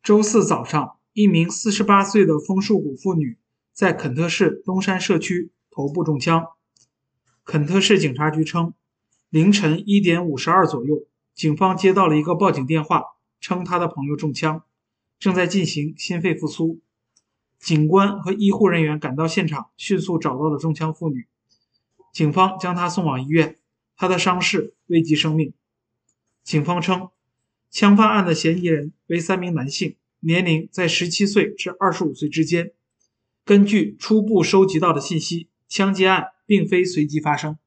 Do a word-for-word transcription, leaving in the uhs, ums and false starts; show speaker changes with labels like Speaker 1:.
Speaker 1: 周四早上，一名四十八岁的枫树谷妇女在肯特市东山社区头部中枪。肯特市警察局称，凌晨一点五十二左右，警方接到了一个报警电话，称他的朋友中枪，正在进行心肺复苏。警官和医护人员赶到现场，迅速找到了中枪妇女。警方将她送往医院，她的伤势危及生命。警方称，枪犯案的嫌疑人为三名男性，年龄在十七岁至二十五岁之间。根据初步收集到的信息，枪击案并非随机发生。